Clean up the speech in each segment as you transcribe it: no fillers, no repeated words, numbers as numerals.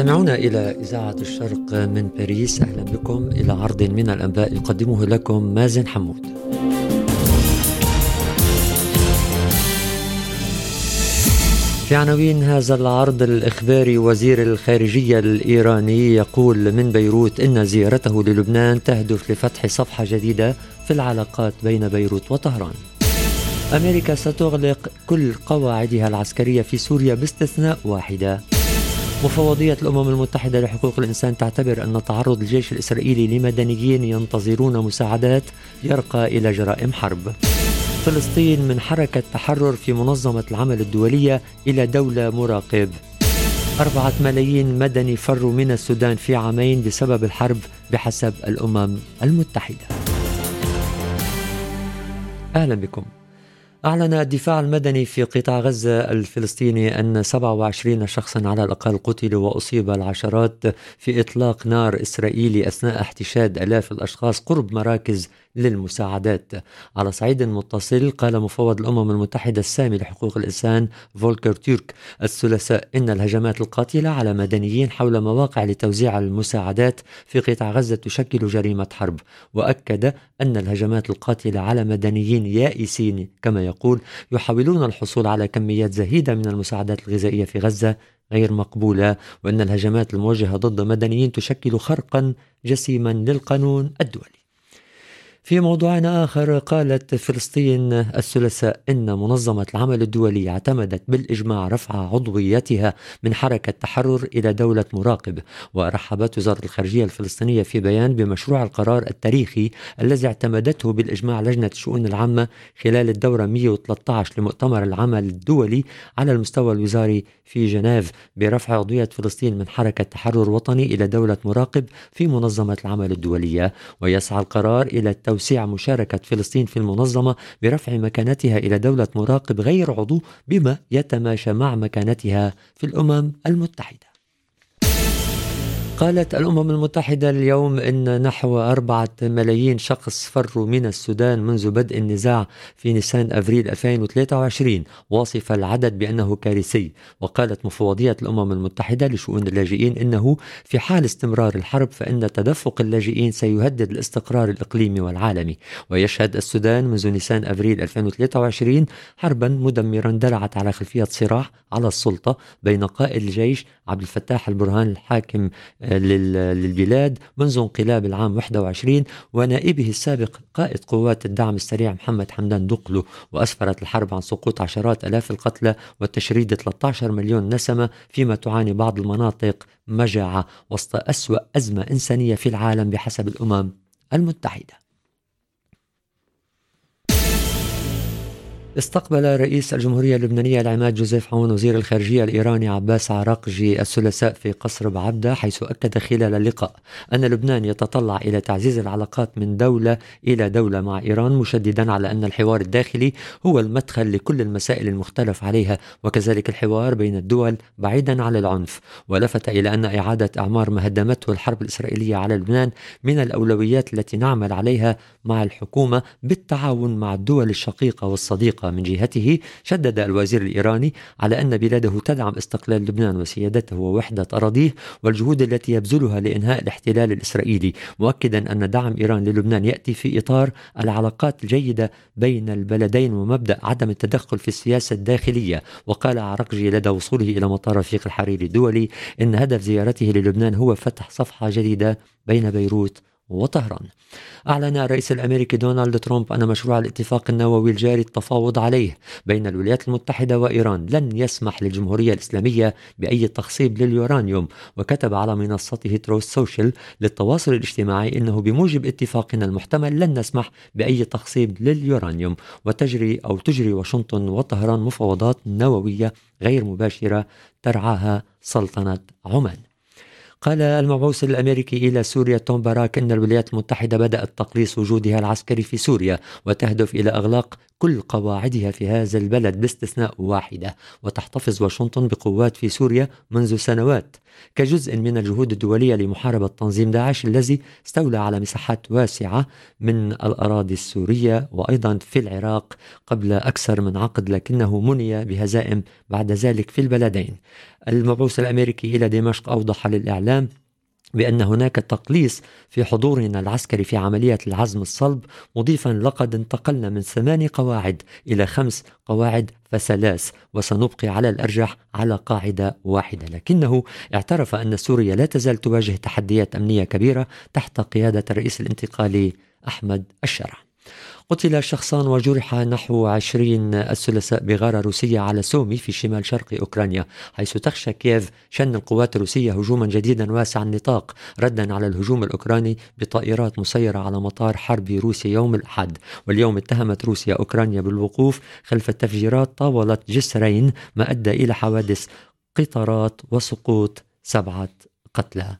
تستمعون إلى إذاعة الشرق من باريس. أهلا بكم إلى عرض من الأنباء يقدمه لكم مازن حمود. في عناوين هذا العرض الإخباري: وزير الخارجية الإيراني يقول من بيروت إن زيارته للبنان تهدف لفتح صفحة جديدة في العلاقات بين بيروت وطهران. أمريكا ستغلق كل قواعدها العسكرية في سوريا باستثناء واحدة. مفوضية الأمم المتحدة لحقوق الإنسان تعتبر أن تعرض الجيش الإسرائيلي لمدنيين ينتظرون مساعدات يرقى إلى جرائم حرب. فلسطين من حركة تحرر في منظمة العمل الدولية إلى دولة مراقب. 4 ملايين مدني فروا من السودان في عامين بسبب الحرب بحسب الأمم المتحدة. أهلا بكم. أعلن الدفاع المدني في قطاع غزة الفلسطيني أن 27 شخصا على الأقل قتلوا وأصيب العشرات في إطلاق نار إسرائيلي أثناء احتشاد آلاف الأشخاص قرب مراكز للمساعدات. على صعيد متصل، قال مفوض الأمم المتحدة السامي لحقوق الإنسان فولكر تيرك الثلاثاء إن الهجمات القاتلة على مدنيين حول مواقع لتوزيع المساعدات في قطاع غزة تشكل جريمة حرب، وأكد أن الهجمات القاتلة على مدنيين يائسين كما يقول يحاولون الحصول على كميات زهيدة من المساعدات الغذائية في غزة غير مقبولة، وأن الهجمات الموجهة ضد مدنيين تشكل خرقا جسيما للقانون الدولي. في موضوع آخر، قالت فلسطين الثلاثاء إن منظمة العمل الدولي اعتمدت بالإجماع رفع عضويتها من حركة تحرر إلى دولة مراقب. ورحبت وزارة الخارجية الفلسطينية في بيان بمشروع القرار التاريخي الذي اعتمدته بالإجماع لجنة الشؤون العامة خلال الدورة 113 لمؤتمر العمل الدولي على المستوى الوزاري في جنيف برفع عضوية فلسطين من حركة تحرر وطني إلى دولة مراقب في منظمة العمل الدولية. ويسعى القرار إلى توسيع مشاركة فلسطين في المنظمة برفع مكانتها إلى دولة مراقب غير عضو بما يتماشى مع مكانتها في الأمم المتحدة. قالت الأمم المتحدة اليوم إن نحو 4 ملايين شخص فروا من السودان منذ بدء النزاع في نيسان أفريل 2023، واصفة العدد بأنه كارثي. وقالت مفوضية الأمم المتحدة لشؤون اللاجئين إنه في حال استمرار الحرب فإن تدفق اللاجئين سيهدد الاستقرار الإقليمي والعالمي. ويشهد السودان منذ نيسان أفريل 2023 حربا مدمرا دلعت على خلفية صراع على السلطة بين قائد الجيش عبد الفتاح البرهان الحاكم للبلاد منذ انقلاب العام 21 ونائبه السابق قائد قوات الدعم السريع محمد حمدان دقلو. وأسفرت الحرب عن سقوط عشرات آلاف القتلى وتشريد 13 مليون نسمة، فيما تعاني بعض المناطق مجاعة وسط أسوأ أزمة إنسانية في العالم بحسب الأمم المتحدة. استقبل رئيس الجمهورية اللبنانية العماد جوزيف عون وزير الخارجية الإيراني عباس عراقجي الثلاثاء في قصر بعبدة، حيث أكد خلال اللقاء أن لبنان يتطلع إلى تعزيز العلاقات من دولة إلى دولة مع إيران، مشددا على أن الحوار الداخلي هو المدخل لكل المسائل المختلف عليها، وكذلك الحوار بين الدول بعيدا عن العنف. ولفت إلى أن إعادة إعمار ما هدمته الحرب الإسرائيلية على لبنان من الأولويات التي نعمل عليها مع الحكومة بالتعاون مع الدول الشقيقة والصديقة. من جهته شدد الوزير الإيراني على أن بلاده تدعم استقلال لبنان وسيادته ووحدة أراضيه والجهود التي يبذلها لإنهاء الاحتلال الإسرائيلي، مؤكدا أن دعم إيران للبنان يأتي في إطار العلاقات الجيدة بين البلدين ومبدأ عدم التدخل في السياسة الداخلية. وقال عراقجي لدى وصوله إلى مطار رفيق الحريري الدولي إن هدف زيارته للبنان هو فتح صفحة جديدة بين بيروت وطهران. أعلن الرئيس الأمريكي دونالد ترامب أن مشروع الاتفاق النووي الجاري التفاوض عليه بين الولايات المتحدة وإيران لن يسمح للجمهورية الإسلامية بأي تخصيب لليورانيوم. وكتب على منصته تروث سوشيال للتواصل الاجتماعي إنه بموجب اتفاقنا المحتمل لن نسمح بأي تخصيب لليورانيوم، تجري واشنطن وطهران مفاوضات نووية غير مباشرة ترعاها سلطنة عمان. قال المبعوث الأمريكي إلى سوريا توم باراك إن الولايات المتحدة بدأت تقليص وجودها العسكري في سوريا وتهدف إلى إغلاق كل قواعدها في هذا البلد باستثناء واحدة، وتحتفظ واشنطن بقوات في سوريا منذ سنوات كجزء من الجهود الدولية لمحاربة تنظيم داعش الذي استولى على مساحات واسعة من الأراضي السورية وأيضا في العراق قبل أكثر من عقد، لكنه مني بهزائم بعد ذلك في البلدين. المبعوث الأمريكي إلى دمشق أوضح للإعلام بأن هناك تقليص في حضورنا العسكري في عملية العزم الصلب، مضيفا لقد انتقلنا من 8 قواعد إلى 5 قواعد فثلاث، وسنبقي على الأرجح على قاعدة واحدة. لكنه اعترف أن سوريا لا تزال تواجه تحديات أمنية كبيرة تحت قيادة الرئيس الانتقالي أحمد الشرع. قتل شخصان وجرح نحو 20 الثلاثاء بغارة روسية على سومي في شمال شرق أوكرانيا، حيث تخشى كييف شن القوات الروسية هجوما جديدا واسع النطاق ردا على الهجوم الأوكراني بطائرات مسيرة على مطار حربي روسي يوم الأحد. واليوم اتهمت روسيا أوكرانيا بالوقوف خلف التفجيرات طاولت جسرين ما أدى إلى حوادث قطارات وسقوط 7 قتلى.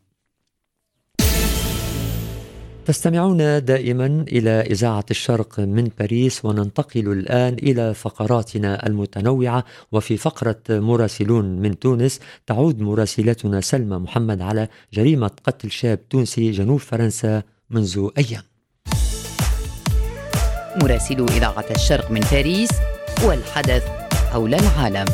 تستمعون دائما إلى إذاعة الشرق من باريس، وننتقل الآن إلى فقراتنا المتنوعة. وفي فقرة مراسلون من تونس تعود مراسلتنا سلمى محمد على جريمة قتل شاب تونسي جنوب فرنسا منذ أيام. مراسلو إذاعة الشرق من باريس والحدث حول العالم.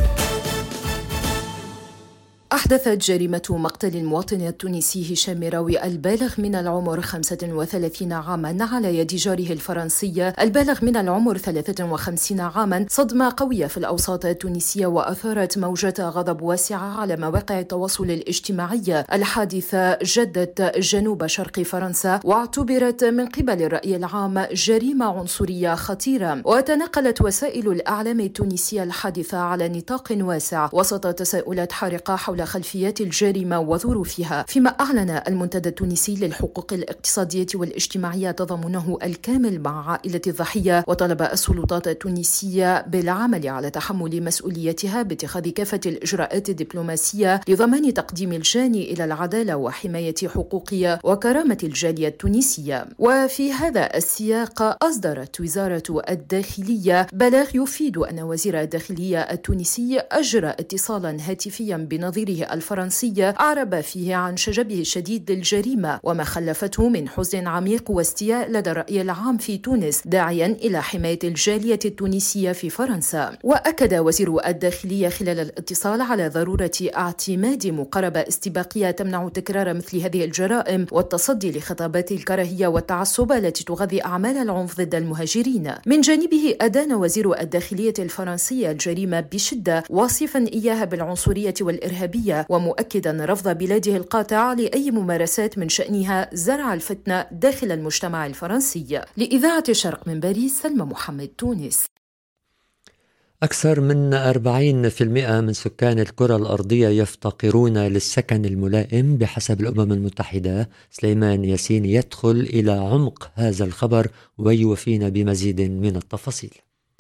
أحدثت جريمة مقتل المواطن التونسي هشام مراوي البالغ من العمر 35 عاما على يد جاره الفرنسي البالغ من العمر 53 عاما صدمة قوية في الأوساط التونسية، وأثارت موجة غضب واسعة على مواقع التواصل الاجتماعي. الحادثة جدت جنوب شرق فرنسا واعتبرت من قبل الرأي العام جريمة عنصرية خطيرة، وتنقلت وسائل الإعلام التونسية الحادثة على نطاق واسع وسط تساؤلات حارقة حول خلفيات الجريمة وظروفها، فيما أعلن المنتدى التونسي للحقوق الاقتصادية والاجتماعية تضامنه الكامل مع عائلة الضحية، وطلب السلطات التونسية بالعمل على تحمل مسؤوليتها باتخاذ كافة الإجراءات الدبلوماسية لضمان تقديم الجاني إلى العدالة وحماية حقوق وكرامة الجالية التونسية. وفي هذا السياق أصدرت وزارة الداخلية بلاغ يفيد أن وزير الداخلية التونسي أجرى اتصالا هاتفيا بنظيره الفرنسية أعرب فيه عن شجبه الشديد للجريمة وما خلفته من حزن عميق واستياء لدى الرأي العام في تونس، داعيا إلى حماية الجالية التونسية في فرنسا. وأكد وزير الداخلية خلال الاتصال على ضرورة اعتماد مقاربة استباقية تمنع تكرار مثل هذه الجرائم والتصدي لخطابات الكراهية والتعصب التي تغذي أعمال العنف ضد المهاجرين. من جانبه أدان وزير الداخلية الفرنسي الجريمة بشدة، واصفا إياها بالعنصرية والإرهابية، ومؤكدا رفض بلاده القاطع لأي ممارسات من شأنها زرع الفتنة داخل المجتمع الفرنسي. لإذاعة الشرق من باريس سلمى محمد، تونس. أكثر من 40% من سكان الكرة الأرضية يفتقرون للسكن الملائم بحسب الأمم المتحدة. سليمان ياسين يدخل إلى عمق هذا الخبر ويوفينا بمزيد من التفاصيل.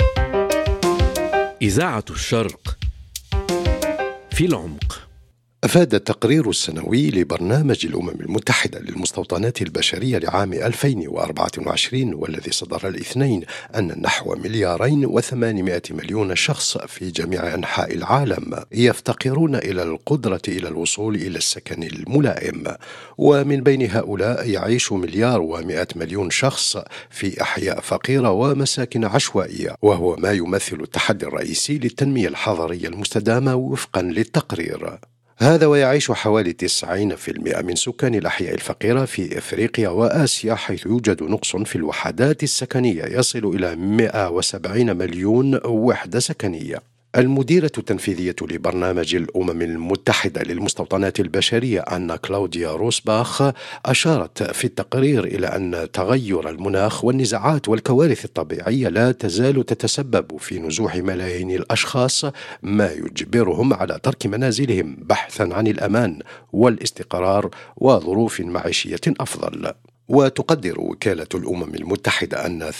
إذاعة الشرق في العمق. أفاد التقرير السنوي لبرنامج الأمم المتحدة للمستوطنات البشرية لعام 2024 والذي صدر الاثنين أن نحو 2,800,000,000 شخص في جميع أنحاء العالم يفتقرون إلى القدرة إلى الوصول إلى السكن الملائم، ومن بين هؤلاء يعيش 1,100,000,000 شخص في أحياء فقيرة ومساكن عشوائية، وهو ما يمثل التحدي الرئيسي للتنمية الحضرية المستدامة وفقا للتقرير. هذا ويعيش حوالي 90% من سكان الأحياء الفقيرة في إفريقيا وآسيا، حيث يوجد نقص في الوحدات السكنية يصل إلى 170 مليون وحدة سكنية. المديرة التنفيذية لبرنامج الأمم المتحدة للمستوطنات البشرية أنا كلاوديا روسباخ أشارت في التقرير إلى أن تغير المناخ والنزاعات والكوارث الطبيعية لا تزال تتسبب في نزوح ملايين الأشخاص، ما يجبرهم على ترك منازلهم بحثا عن الأمان والاستقرار وظروف معيشية أفضل. وتقدر وكالة الأمم المتحدة أن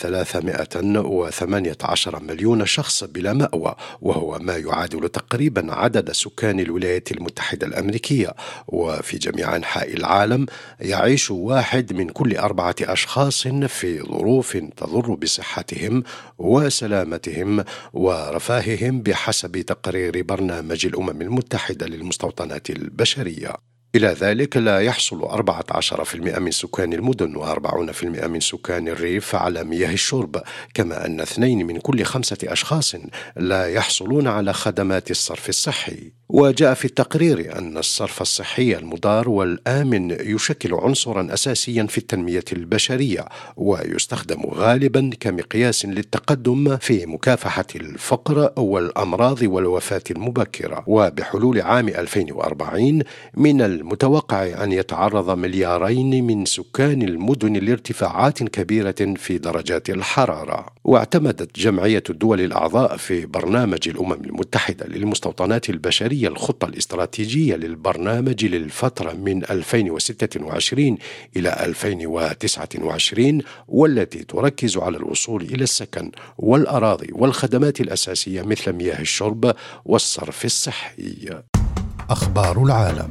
318 مليون شخص بلا مأوى، وهو ما يعادل تقريبا عدد سكان الولايات المتحدة الأمريكية. وفي جميع أنحاء العالم يعيش 1 من كل 4 أشخاص في ظروف تضر بصحتهم وسلامتهم ورفاههم بحسب تقرير برنامج الأمم المتحدة للمستوطنات البشرية. إلى ذلك لا يحصل 14% من سكان المدن و40% من سكان الريف على مياه الشرب، كما أن 2 من كل 5 أشخاص لا يحصلون على خدمات الصرف الصحي. وجاء في التقرير أن الصرف الصحي المدار والآمن يشكل عنصرا أساسيا في التنمية البشرية، ويستخدم غالبا كمقياس للتقدم في مكافحة الفقر والأمراض والوفاة المبكرة. وبحلول عام 2040 من المتوقع أن يتعرض 2 مليار من سكان المدن لارتفاعات كبيرة في درجات الحرارة. واعتمدت جمعية الدول الأعضاء في برنامج الأمم المتحدة للمستوطنات البشرية الخطة الاستراتيجية للبرنامج للفترة من 2026 إلى 2029، والتي تركز على الوصول إلى السكن والأراضي والخدمات الأساسية مثل مياه الشرب والصرف الصحي. أخبار العالم.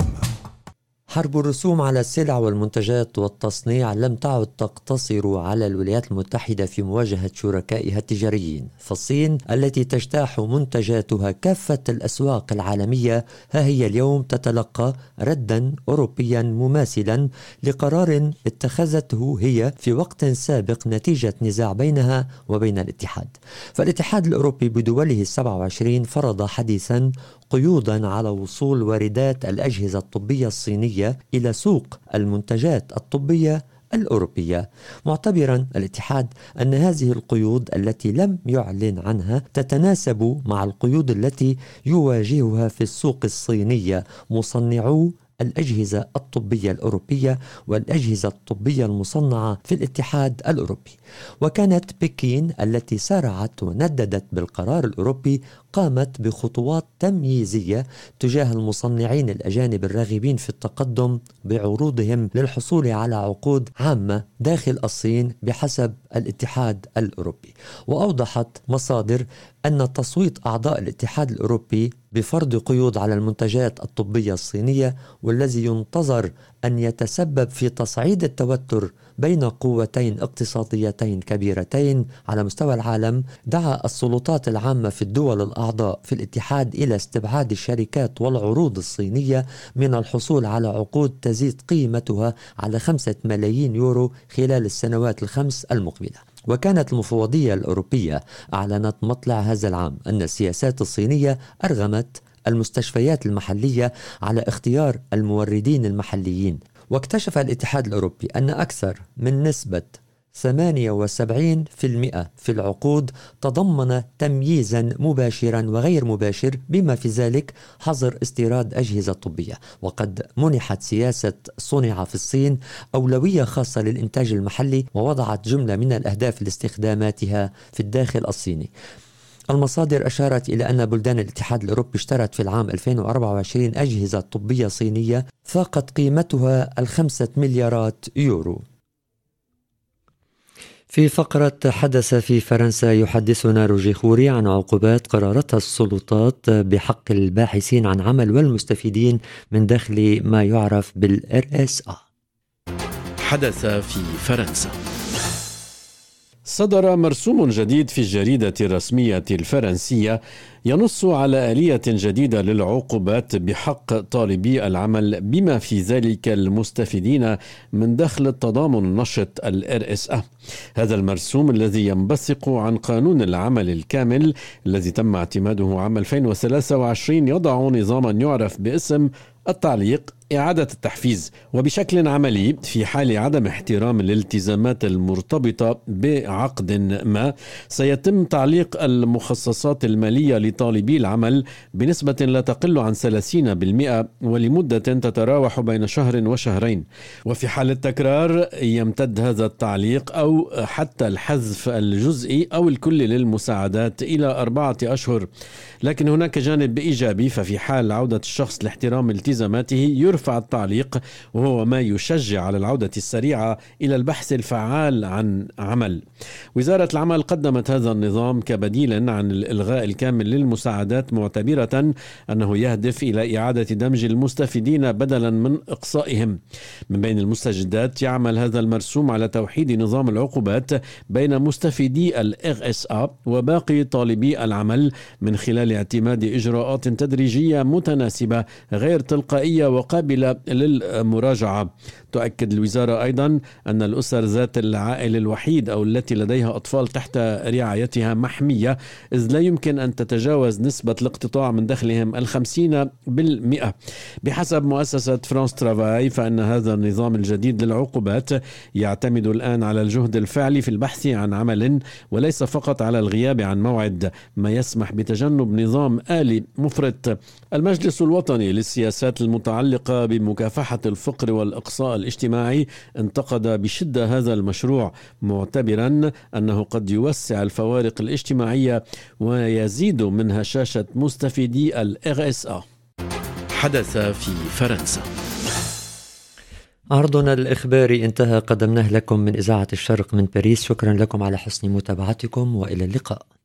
حرب الرسوم على السلع والمنتجات والتصنيع لم تعد تقتصر على الولايات المتحدة في مواجهة شركائها التجاريين، فالصين التي تجتاح منتجاتها كافة الأسواق العالمية ها هي اليوم تتلقى ردا أوروبيا مماثلا لقرار اتخذته هي في وقت سابق نتيجة نزاع بينها وبين الاتحاد. فالاتحاد الأوروبي بدوله 27 فرض حديثا قيودا على وصول واردات الأجهزة الطبية الصينية إلى سوق المنتجات الطبية الأوروبية، معتبرا الاتحاد أن هذه القيود التي لم يعلن عنها تتناسب مع القيود التي يواجهها في السوق الصينية مصنعو الأجهزة الطبية الأوروبية والأجهزة الطبية المصنعة في الاتحاد الأوروبي. وكانت بكين التي سارعت ونددت بالقرار الأوروبي قامت بخطوات تمييزية تجاه المصنعين الأجانب الراغبين في التقدم بعروضهم للحصول على عقود عامة داخل الصين بحسب الاتحاد الأوروبي. وأوضحت مصادر أن تصويت أعضاء الاتحاد الأوروبي بفرض قيود على المنتجات الطبية الصينية، والذي ينتظر أن يتسبب في تصعيد التوتر بين قوتين اقتصاديتين كبيرتين على مستوى العالم، دعا السلطات العامة في الدول الأعضاء في الاتحاد إلى استبعاد الشركات والعروض الصينية من الحصول على عقود تزيد قيمتها على 5 ملايين يورو خلال السنوات ال5 المقبلة. وكانت المفوضية الأوروبية أعلنت مطلع هذا العام أن السياسات الصينية أرغمت المستشفيات المحلية على اختيار الموردين المحليين. واكتشف الاتحاد الأوروبي أن أكثر من نسبة 78% في العقود تضمن تمييزا مباشرا وغير مباشر، بما في ذلك حظر استيراد أجهزة طبية. وقد منحت سياسة صنع في الصين أولوية خاصة للإنتاج المحلي، ووضعت جملة من الأهداف لاستخداماتها في الداخل الصيني. المصادر أشارت إلى أن بلدان الاتحاد الأوروبي اشترت في العام 2024 أجهزة طبية صينية فاقت قيمتها 5 مليارات يورو. في فقرة حدث في فرنسا يحدثنا روجي خوري عن عقوبات قررتها السلطات بحق الباحثين عن عمل والمستفيدين من داخل ما يعرف بالRSA. حدث في فرنسا. صدر مرسوم جديد في الجريدة الرسمية الفرنسية ينص على آلية جديدة للعقوبات بحق طالبي العمل بما في ذلك المستفيدين من دخل التضامن النشط الRSA. هذا المرسوم الذي ينبثق عن قانون العمل الكامل الذي تم اعتماده عام 2023 يضع نظاما يعرف باسم التعليق، إعادة التحفيز، وبشكل عملي في حال عدم احترام الالتزامات المرتبطة بعقد ما سيتم تعليق المخصصات المالية لطالبي العمل بنسبة لا تقل عن 30% ولمدة تتراوح بين شهر وشهرين، وفي حال التكرار يمتد هذا التعليق أو حتى الحذف الجزئي أو الكلي للمساعدات إلى 4 أشهر. لكن هناك جانب إيجابي، ففي حال عودة الشخص لاحترام التزامات التزاماته يرفع التعليق، وهو ما يشجع على العودة السريعة إلى البحث الفعال عن عمل. وزارة العمل قدمت هذا النظام كبديل عن الإلغاء الكامل للمساعدات، معتبرة أنه يهدف إلى إعادة دمج المستفيدين بدلا من إقصائهم. من بين المستجدات يعمل هذا المرسوم على توحيد نظام العقوبات بين مستفيدي ال RSA وباقي طالبي العمل من خلال اعتماد إجراءات تدريجية متناسبة غير تلقائية وقابلة للمراجعة. تؤكد الوزارة أيضا أن الأسر ذات العائل الوحيد أو التي لديها أطفال تحت رعايتها محمية، إذ لا يمكن أن تتجاوز نسبة الاقتطاع من دخلهم 50%. بحسب مؤسسة فرانس ترافاي، فإن هذا النظام الجديد للعقوبات يعتمد الآن على الجهد الفعلي في البحث عن عمل وليس فقط على الغياب عن موعد، ما يسمح بتجنب نظام آلي مفرط. المجلس الوطني للسياسات المتعلقة بمكافحة الفقر والإقصاء الاجتماعي انتقد بشدة هذا المشروع، معتبرا أنه قد يوسع الفوارق الاجتماعية ويزيد من هشاشة مستفيدي ال RSA. حدث في فرنسا. عرضنا الإخباري انتهى، قدمناه لكم من إذاعة الشرق من باريس. شكرا لكم على حسن متابعتكم وإلى اللقاء.